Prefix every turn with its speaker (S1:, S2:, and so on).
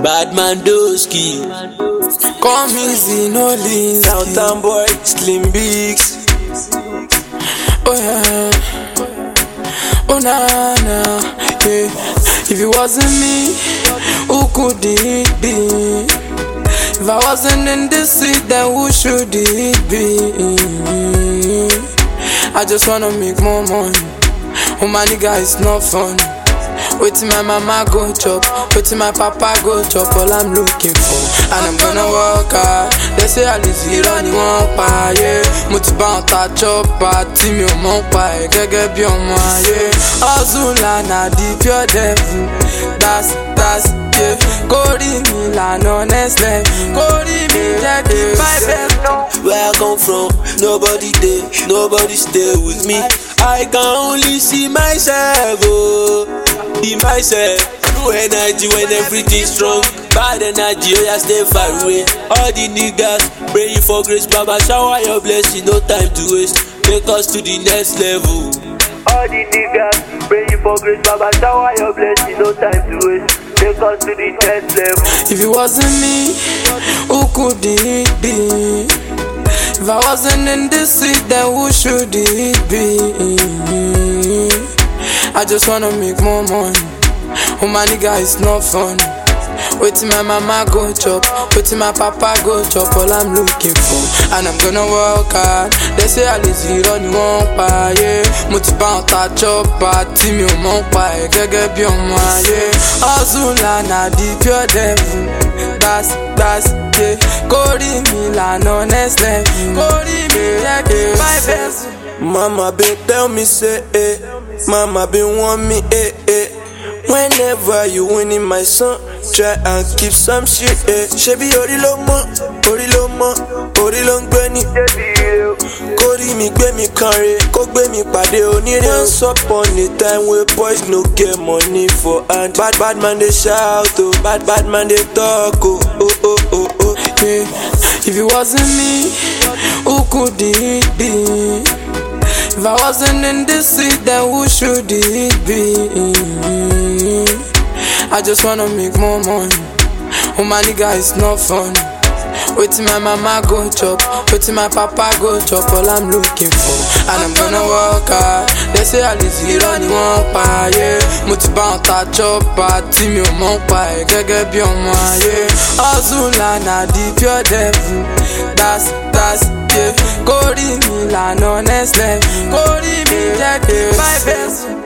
S1: Badman Doski.
S2: Come easy, no lean.
S1: Downtown boy, Slim Bigs.
S2: Oh yeah, oh na na, yeah. If it wasn't me, who could it be? If I wasn't in this seat, then who should it be? I just wanna make more money. Oh my nigga, it's not fun. Waiting my mama go chop, waiting my papa go chop. All I'm looking for, and I'm gonna work hard. They say I live here on the one pie, yeah. Motiba ta chop party me o mon pie, gege bi omo aye. Ozula na the pure devil, that's yeah. Kori mi la honest level, kori mi jeki my best.
S1: Where I come from, nobody there, nobody stay with me. I can only see myself, oh, be myself. No energy when everything's strong. Bad energy, oh yeah, stay far away. All the niggas praying for grace, Baba shower your blessing, no time to waste. Take us to the next level. All the niggas praying for grace, Baba shower your blessing, no time to waste. Take us to the next level.
S2: If it wasn't me, who could it be? If I wasn't in this seat, then who should it be? I just wanna make more money. Oh my nigga, it's not fun. Waiting my mama go chop, waiting my papa go chop. All I'm looking for, and I'm gonna work hard. They say I live here on the one pie, yeah. Motiba ta chop party me o mon pie, gege bi omo aye. Ozula na the pure devil, that's yeah. Kori mi la honest level, kori mi jeki my best.
S1: Mama been tell me say eh, mama been want me eh eh. Whenever you winning my son, try and keep some shit eh. Shebi ori lo mo, ori lo ngbe ni. Kori mi gbe mi kanre, ko gbe mi pade onire. Once upon a time where boys no get money for hand. Bad man they shout oh, bad man they talk oh oh.
S2: Yeah. If it wasn't me, who could it be? If I wasn't in this seat, then who should it be? I just wanna make more money. Oh my nigga, it's not fun. Waiting my mama go chop, waiting my papa go chop. All I'm looking for, and I'm gonna work hard. They say I live here on the one pie, yeah. Motiba ta chop party me o mon pie, gege bi omo aye. Ozula na the pure devil, that's yeah. Kori mi la honest level, kori mi jeki my best.